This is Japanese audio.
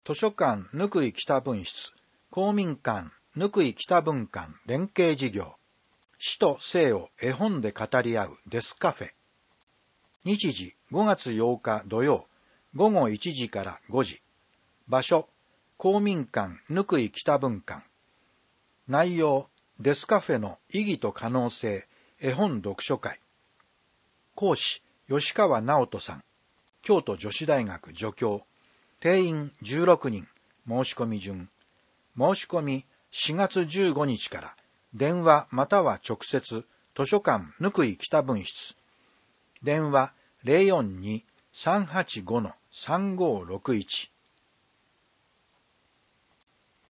図書館ぬくい北分室、公民館ぬくい北文館連携事業、死と生を絵本で語り合うデスカフェ。日時5月8日土曜、午後1時から5時。場所、公民館ぬくい北文館。内容、デスカフェの意義と可能性、絵本読書会。講師、吉川直人さん。京都女子大学助教。定員16人。申し込み順。申し込み4月15日から、電話または直接、図書館ぬくい北分室。電話 042-385-3561。